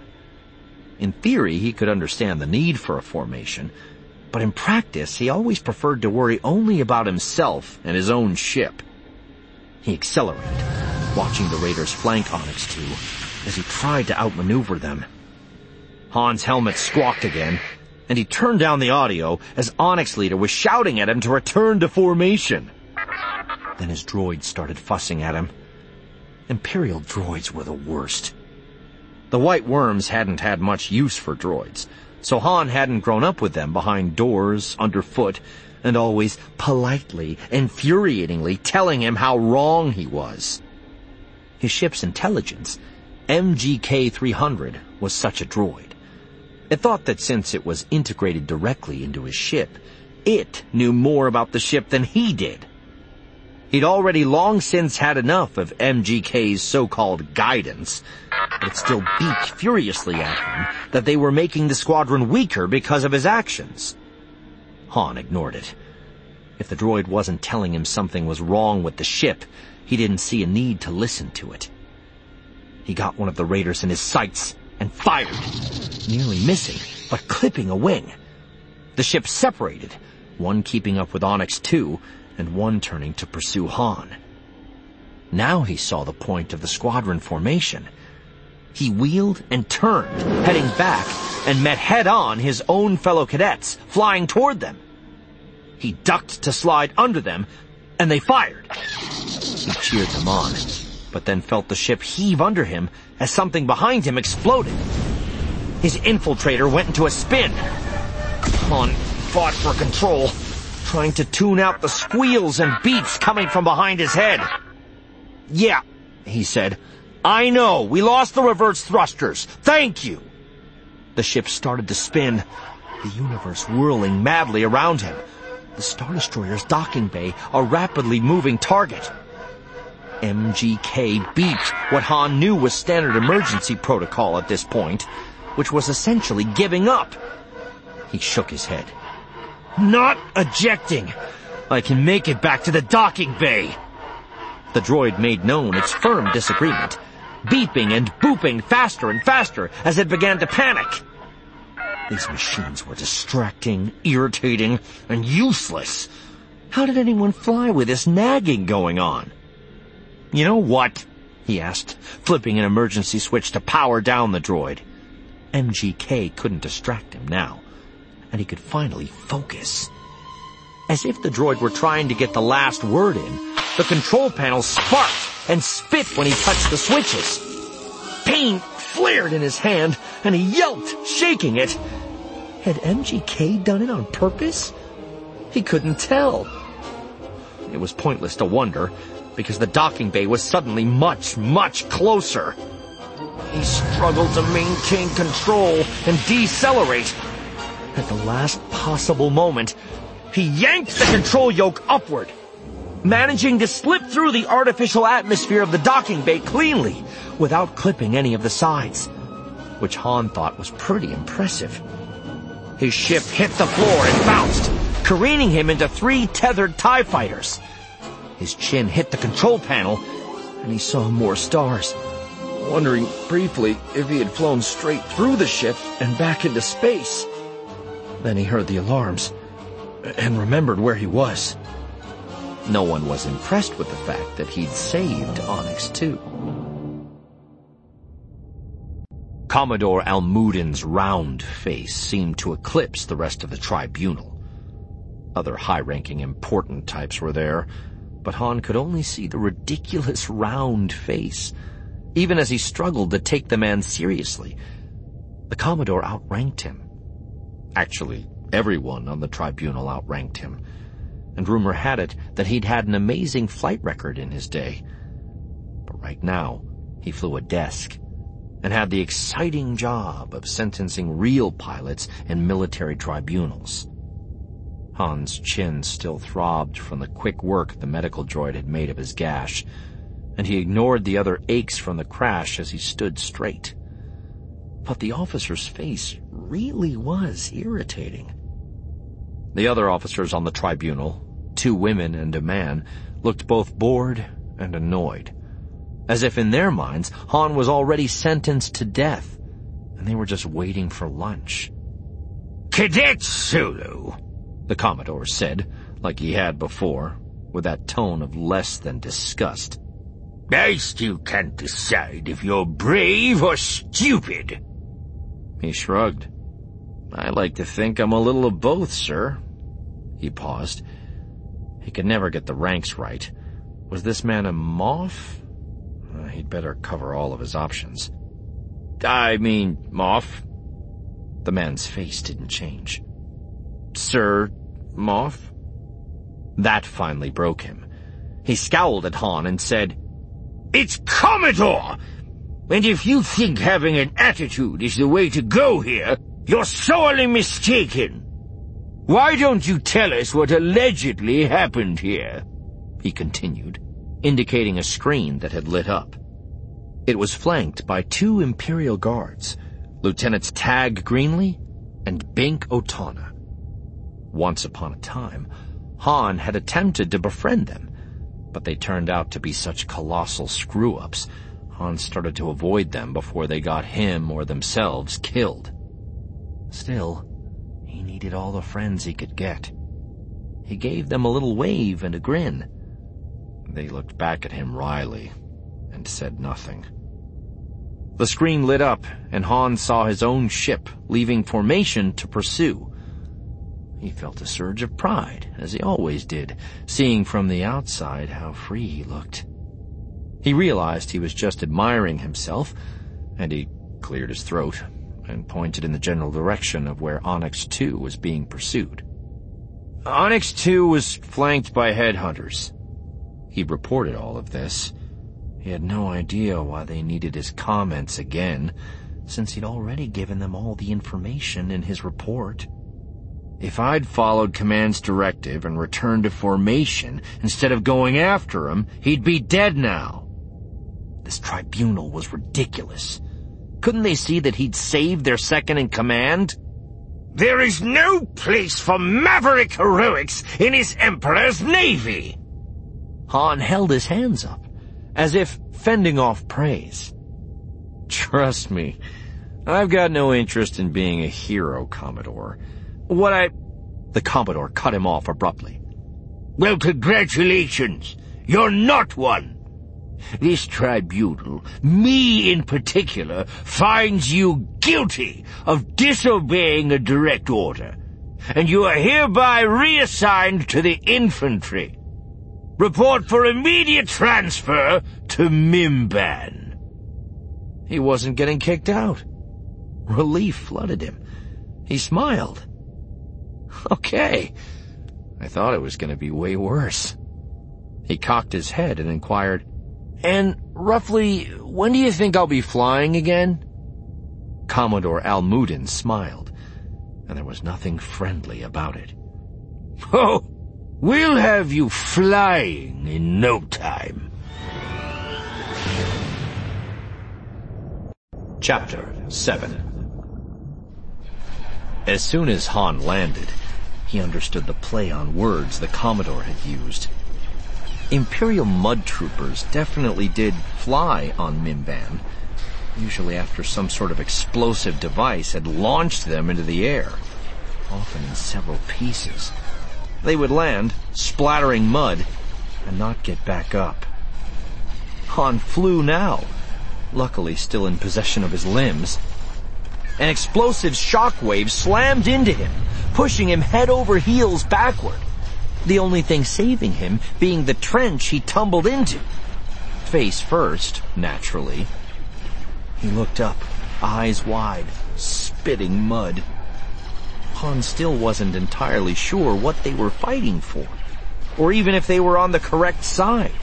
In theory, he could understand the need for a formation, but in practice, he always preferred to worry only about himself and his own ship. He accelerated, watching the Raiders flank Onyx II as he tried to outmaneuver them. Han's helmet squawked again, and he turned down the audio as Onyx Leader was shouting at him to return to formation. Then his droids started fussing at him. Imperial droids were the worst. The White Worms hadn't had much use for droids, so Han hadn't grown up with them behind doors, underfoot, and always politely, infuriatingly telling him how wrong he was. His ship's intelligence, MGK-300, was such a droid. It thought that since it was integrated directly into his ship, it knew more about the ship than he did. He'd already long since had enough of MGK's so-called guidance, but it still beeped furiously at him that they were making the squadron weaker because of his actions. Han ignored it. If the droid wasn't telling him something was wrong with the ship, he didn't see a need to listen to it. He got one of the Raiders in his sights and fired, nearly missing, but clipping a wing. The ship separated, one keeping up with Onyx II, and one turning to pursue Han. Now he saw the point of the squadron formation. He wheeled and turned, heading back, and met head-on his own fellow cadets, flying toward them. He ducked to slide under them, and they fired. He cheered them on, but then felt the ship heave under him as something behind him exploded. His infiltrator went into a spin. Han fought for control, trying to tune out the squeals and beeps coming from behind his head. "Yeah," he said. "I know. We lost the reverse thrusters. Thank you." The ship started to spin, the universe whirling madly around him. The Star Destroyer's docking bay, a rapidly moving target. MGK beeped what Han knew was standard emergency protocol at this point, which was essentially giving up. He shook his head. "Not ejecting. I can make it back to the docking bay." The droid made known its firm disagreement, beeping and booping faster and faster as it began to panic. These machines were distracting, irritating, and useless. How did anyone fly with this nagging going on? "You know what?" he asked, flipping an emergency switch to power down the droid. MGK couldn't distract him now, and he could finally focus. As if the droid were trying to get the last word in, the control panel sparked and spit when he touched the switches. Pain flared in his hand, and he yelped, shaking it. Had MGK done it on purpose? He couldn't tell. It was pointless to wonder. because the docking bay was suddenly much, much closer. He struggled to maintain control and decelerate. At the last possible moment, he yanked the control yoke upward, managing to slip through the artificial atmosphere of the docking bay cleanly without clipping any of the sides, which Han thought was pretty impressive. His ship hit the floor and bounced, careening him into 3 tethered TIE fighters. His chin hit the control panel, and he saw more stars, wondering briefly if he had flown straight through the ship and back into space. Then he heard the alarms and remembered where he was. No one was impressed with the fact that he'd saved Onyx II. Commodore Almudin's round face seemed to eclipse the rest of the tribunal. Other high-ranking important types were there, but Han could only see the ridiculous round face, even as he struggled to take the man seriously. The Commodore outranked him. Actually, everyone on the tribunal outranked him, and rumor had it that he'd had an amazing flight record in his day. But right now, he flew a desk and had the exciting job of sentencing real pilots in military tribunals. Han's chin still throbbed from the quick work the medical droid had made of his gash, and he ignored the other aches from the crash as he stood straight. But the officer's face really was irritating. The other officers on the tribunal, 2 women and a man, looked both bored and annoyed, as if in their minds Han was already sentenced to death, and they were just waiting for lunch. "Cadet Sulu," the Commodore said, like he had before, with that tone of less than disgust. "I still can't decide if you're brave or stupid." He shrugged. "I like to think I'm a little of both, sir." He paused. He could never get the ranks right. Was this man a Moff? He'd better cover all of his options. "I mean, Moff." The man's face didn't change. "Sir, Moff?" That finally broke him. He scowled at Han and said, "It's Commodore! And if you think having an attitude is the way to go here, you're sorely mistaken. Why don't you tell us what allegedly happened here?" he continued, indicating a screen that had lit up. It was flanked by 2 Imperial guards, Lieutenants Tag Greenlee and Bink Otana. Once upon a time, Han had attempted to befriend them, but they turned out to be such colossal screw-ups, Han started to avoid them before they got him or themselves killed. Still, he needed all the friends he could get. He gave them a little wave and a grin. They looked back at him wryly and said nothing. The screen lit up, and Han saw his own ship leaving formation to pursue. He felt a surge of pride, as he always did, seeing from the outside how free he looked. He realized he was just admiring himself, and he cleared his throat and pointed in the general direction of where Onyx II was being pursued. Onyx II was flanked by headhunters. He reported all of this. He had no idea why they needed his comments again, since he'd already given them all the information in his report. If I'd followed Command's directive and returned to formation instead of going after him, he'd be dead now. This tribunal was ridiculous. Couldn't they see that he'd saved their second-in-command? "There is no place for maverick heroics in his Emperor's Navy." Han held his hands up, as if fending off praise. "Trust me, I've got no interest in being a hero, Commodore. The Commodore cut him off abruptly. "Well, congratulations. You're not one. This tribunal, me in particular, finds you guilty of disobeying a direct order, and you are hereby reassigned to the infantry. Report for immediate transfer to Mimban." He wasn't getting kicked out. Relief flooded him. He smiled. Okay. I thought it was going to be way worse. He cocked his head and inquired, "And roughly, when do you think I'll be flying again?" Commodore Almudin smiled, and there was nothing friendly about it. "Oh, we'll have you flying in no time." Chapter 7. As soon as Han landed, he understood the play on words the Commodore had used. Imperial mud troopers definitely did fly on Mimban, usually after some sort of explosive device had launched them into the air, often in several pieces. They would land, splattering mud, and not get back up. Han flew now, luckily still in possession of his limbs. An explosive shockwave slammed into him, pushing him head over heels backward, the only thing saving him being the trench he tumbled into. Face first, naturally. He looked up, eyes wide, spitting mud. Han still wasn't entirely sure what they were fighting for, or even if they were on the correct side.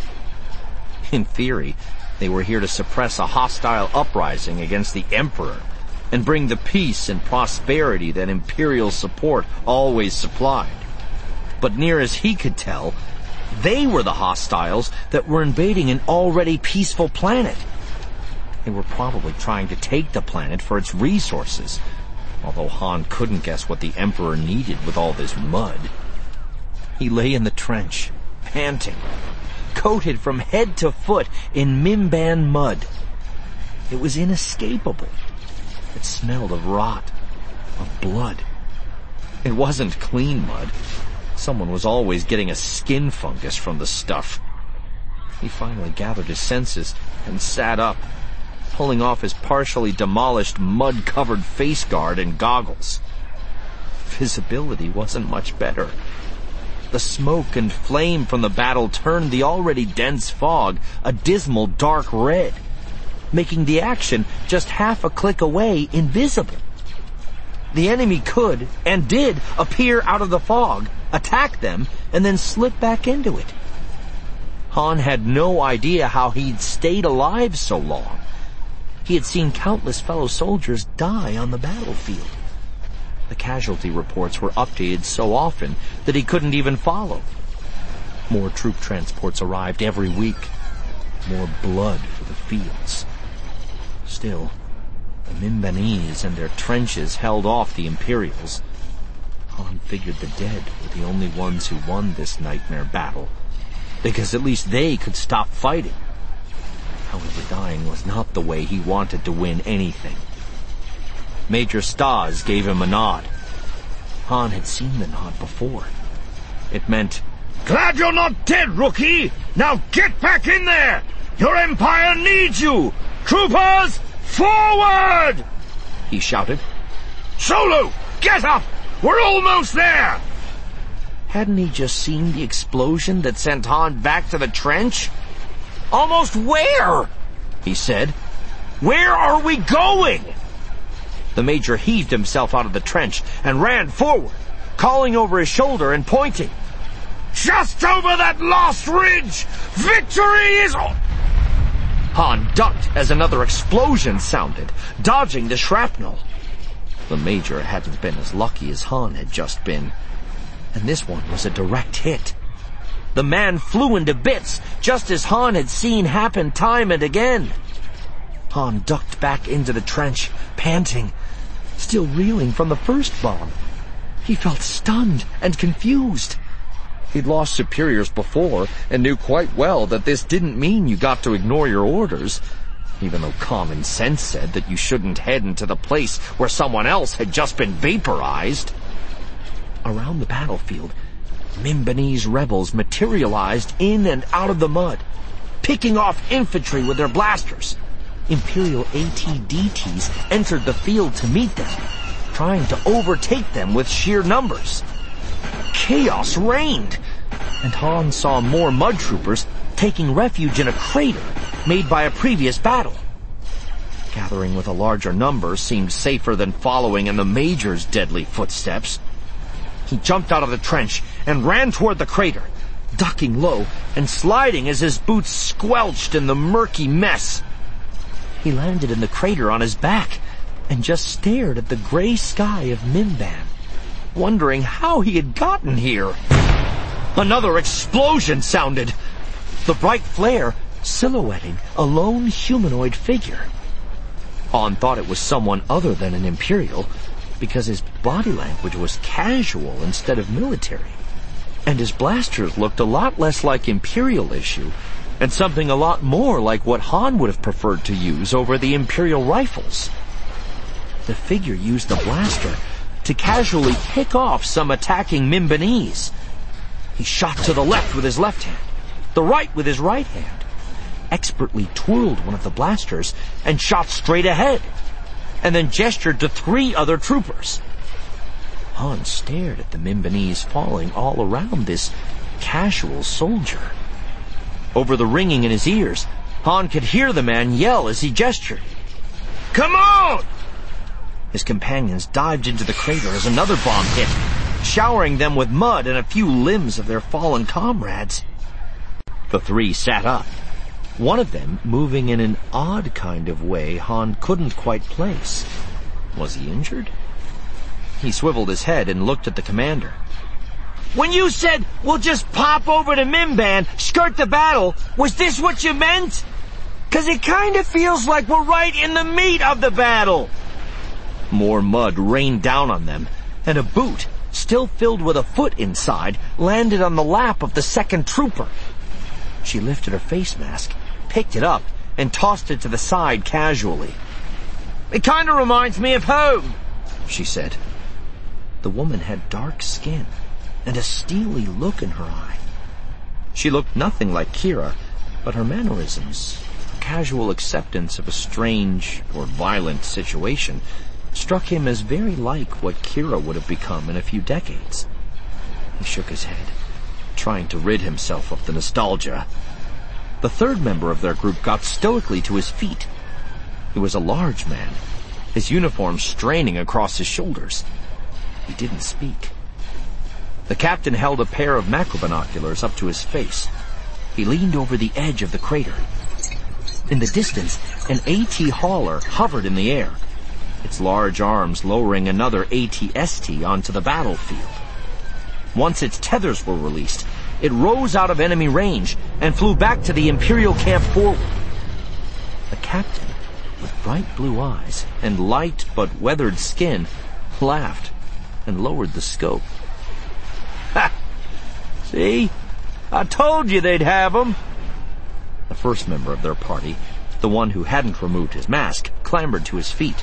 In theory, they were here to suppress a hostile uprising against the Emperor and bring the peace and prosperity that Imperial support always supplied. But near as he could tell, they were the hostiles that were invading an already peaceful planet. They were probably trying to take the planet for its resources, although Han couldn't guess what the Emperor needed with all this mud. He lay in the trench, panting, coated from head to foot in Mimban mud. It was inescapable. It smelled of rot, of blood. It wasn't clean mud. Someone was always getting a skin fungus from the stuff. He finally gathered his senses and sat up, pulling off his partially demolished mud-covered face guard and goggles. Visibility wasn't much better. The smoke and flame from the battle turned the already dense fog a dismal dark red, making the action just half a click away invisible. The enemy could, and did, appear out of the fog, attack them, and then slip back into it. Han had no idea how he'd stayed alive so long. He had seen countless fellow soldiers die on the battlefield. The casualty reports were updated so often that he couldn't even follow. More troop transports arrived every week. More blood for the fields. Still, the Mimbanese and their trenches held off the Imperials. Han figured the dead were the only ones who won this nightmare battle, because at least they could stop fighting. However, dying was not the way he wanted to win anything. Major Stas gave him a nod. Han had seen the nod before. It meant, "Glad you're not dead, rookie! Now get back in there! Your Empire needs you! Troopers, forward!" he shouted. "Sulu, get up! We're almost there!" Hadn't he just seen the explosion that sent Han back to the trench? "Almost where?" he said. "Where are we going?" The Major heaved himself out of the trench and ran forward, calling over his shoulder and pointing. "Just over that last ridge! Victory is on!" Han ducked as another explosion sounded, dodging the shrapnel. The Major hadn't been as lucky as Han had just been, and this one was a direct hit. The man flew into bits, just as Han had seen happen time and again. Han ducked back into the trench, panting, still reeling from the first bomb. He felt stunned and confused. He'd lost superiors before and knew quite well that this didn't mean you got to ignore your orders, even though common sense said that you shouldn't head into the place where someone else had just been vaporized. Around the battlefield, Mimbanese rebels materialized in and out of the mud, picking off infantry with their blasters. Imperial AT-DTs entered the field to meet them, trying to overtake them with sheer numbers. Chaos reigned, and Han saw more mud troopers taking refuge in a crater made by a previous battle. Gathering with a larger number seemed safer than following in the Major's deadly footsteps. He jumped out of the trench and ran toward the crater, ducking low and sliding as his boots squelched in the murky mess. He landed in the crater on his back and just stared at the gray sky of Mimban, wondering how he had gotten here. Another explosion sounded, the bright flare silhouetting a lone humanoid figure. Han thought it was someone other than an Imperial because his body language was casual instead of military, and his blasters looked a lot less like Imperial issue and something a lot more like what Han would have preferred to use over the Imperial rifles. The figure used the blaster to casually pick off some attacking Mimbanese. He shot to the left with his left hand, the right with his right hand, expertly twirled one of the blasters and shot straight ahead, and then gestured to 3 other troopers. Han stared at the Mimbanese falling all around this casual soldier. Over the ringing in his ears, Han could hear the man yell as he gestured. "Come on!" His companions dived into the crater as another bomb hit, showering them with mud and a few limbs of their fallen comrades. The 3 sat up, one of them moving in an odd kind of way Han couldn't quite place. Was he injured? He swiveled his head and looked at the commander. "When you said, we'll just pop over to Mimban, skirt the battle, was this what you meant? 'Cause it kind of feels like we're right in the meat of the battle." More mud rained down on them, and a boot, still filled with a foot inside, landed on the lap of the second trooper. She lifted her face mask, picked it up, and tossed it to the side casually. "It kind of reminds me of home," she said. The woman had dark skin and a steely look in her eye. She looked nothing like Kira, but her mannerisms, casual acceptance of a strange or violent situation, struck him as very like what Kira would have become in a few decades. He shook his head, trying to rid himself of the nostalgia. The third member of their group got stoically to his feet. He was a large man, his uniform straining across his shoulders. He didn't speak. The captain held a pair of macro binoculars up to his face. He leaned over the edge of the crater. In the distance, an AT hauler hovered in the air, its large arms lowering another AT-ST onto the battlefield. Once its tethers were released, it rose out of enemy range and flew back to the Imperial camp forward. The captain, with bright blue eyes and light but weathered skin, laughed and lowered the scope. "Ha! See? I told you they'd have 'em." The first member of their party, the one who hadn't removed his mask, clambered to his feet.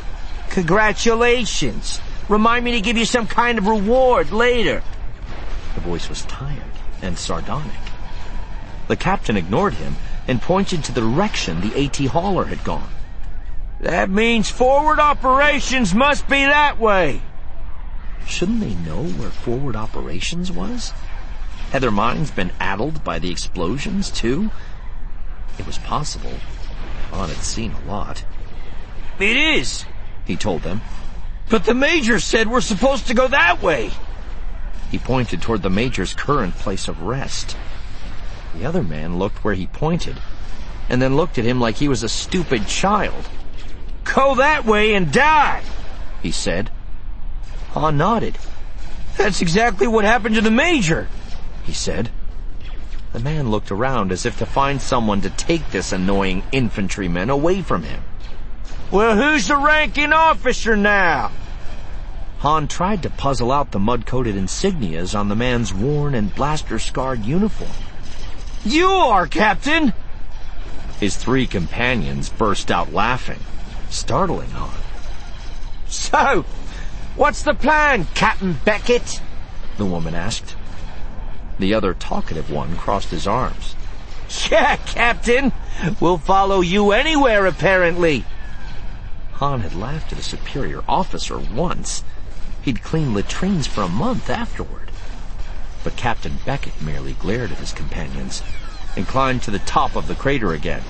"Congratulations! Remind me to give you some kind of reward later." The voice was tired and sardonic. The captain ignored him and pointed to the direction the AT hauler had gone. "That means forward operations must be that way." Shouldn't they know where forward operations was? Had their minds been addled by the explosions, too? It was possible. Han had seen a lot. "It is," he told them. "But the Major said we're supposed to go that way." He pointed toward the Major's current place of rest. The other man looked where he pointed, and then looked at him like he was a stupid child. "Go that way and die," he said. Han nodded. "That's exactly what happened to the Major," he said. The man looked around as if to find someone to take this annoying infantryman away from him. "Well, who's the ranking officer now?" Han tried to puzzle out the mud-coated insignias on the man's worn and blaster-scarred uniform. "You are, Captain!" His 3 companions burst out laughing, startling Han. "So, what's the plan, Captain Beckett?" the woman asked. The other talkative one crossed his arms. "Yeah, Captain! We'll follow you anywhere, apparently." Han had laughed at a superior officer once. He'd cleaned latrines for a month afterward. But Captain Beckett merely glared at his companions and climbed to the top of the crater again.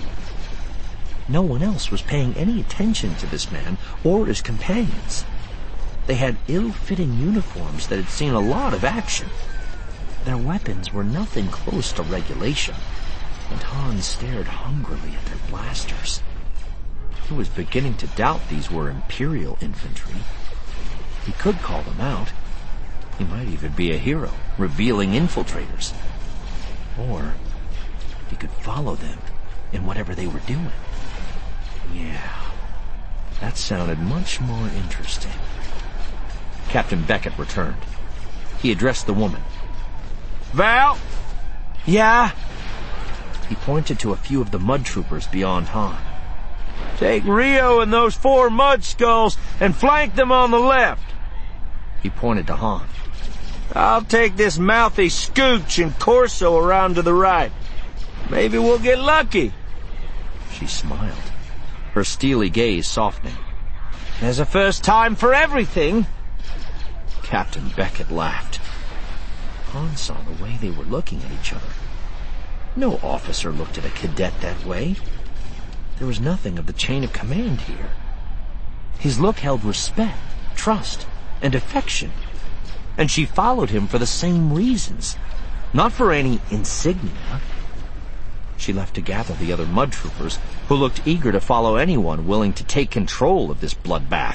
No one else was paying any attention to this man or his companions. They had ill-fitting uniforms that had seen a lot of action. Their weapons were nothing close to regulation, and Hans stared hungrily at their blasters. He was beginning to doubt these were Imperial infantry. He could call them out. He might even be a hero, revealing infiltrators. Or he could follow them in whatever they were doing. Yeah, that sounded much more interesting. Captain Beckett returned. He addressed the woman. Val? Yeah? He pointed to a few of the mud troopers beyond Han. Take Rio and those 4 mud skulls and flank them on the left. He pointed to Han. I'll take this mouthy Scooch and Corso around to the right. Maybe we'll get lucky. She smiled, her steely gaze softening. There's a first time for everything. Captain Beckett laughed. Han saw the way they were looking at each other. No officer looked at a cadet that way. There was nothing of the chain of command here. His look held respect, trust, and affection. And she followed him for the same reasons, not for any insignia. She left to gather the other mud troopers, who looked eager to follow anyone willing to take control of this bloodbath.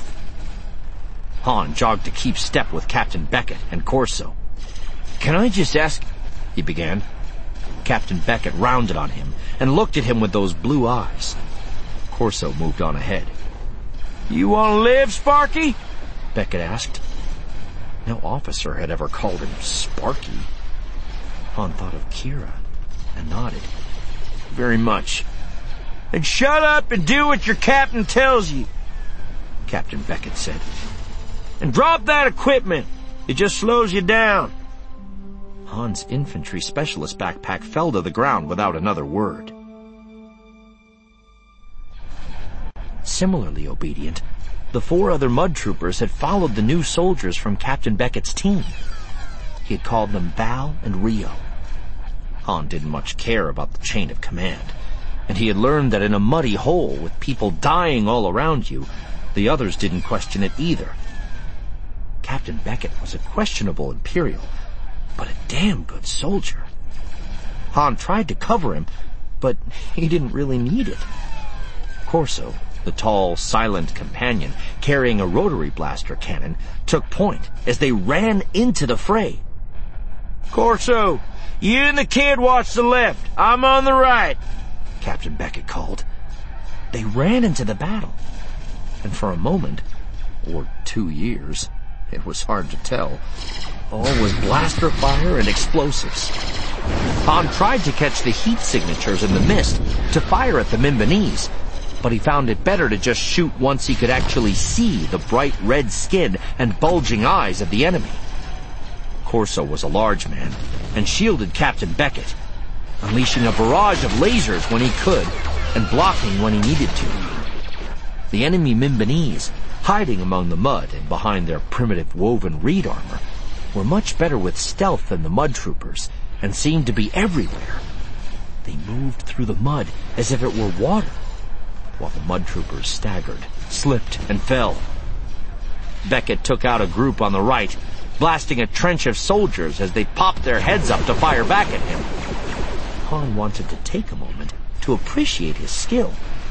Han jogged to keep step with Captain Beckett and Corso. Can I just ask, he began. Captain Beckett rounded on him and looked at him with those blue eyes. Corso moved on ahead. You want to live, Sparky? Beckett asked. No officer had ever called him Sparky. Han thought of Kira and nodded. Very much. And shut up and do what your captain tells you, Captain Beckett said. And drop that equipment. It just slows you down. Han's infantry specialist backpack fell to the ground without another word. Similarly obedient, the 4 other mud troopers had followed the new soldiers from Captain Beckett's team. He had called them Val and Rio. Han didn't much care about the chain of command, and he had learned that in a muddy hole with people dying all around you, the others didn't question it either. Captain Beckett was a questionable Imperial, but a damn good soldier. Han tried to cover him, but he didn't really need it. Corso, the tall, silent companion carrying a rotary blaster cannon, took point as they ran into the fray. Corso, you and the kid watch the left. I'm on the right, Captain Beckett called. They ran into the battle, and for a moment, or 2 years, it was hard to tell, all was blaster fire and explosives. Han tried to catch the heat signatures in the mist to fire at the Mimbanese, but he found it better to just shoot once he could actually see the bright red skin and bulging eyes of the enemy. Corso was a large man and shielded Captain Beckett, unleashing a barrage of lasers when he could and blocking when he needed to. The enemy Mimbanese, hiding among the mud and behind their primitive woven reed armor, were much better with stealth than the mud troopers and seemed to be everywhere. They moved through the mud as if it were water, while the mud troopers staggered, slipped, and fell. Beckett took out a group on the right, blasting a trench of soldiers as they popped their heads up to fire back at him. Han wanted to take a moment to appreciate his skill,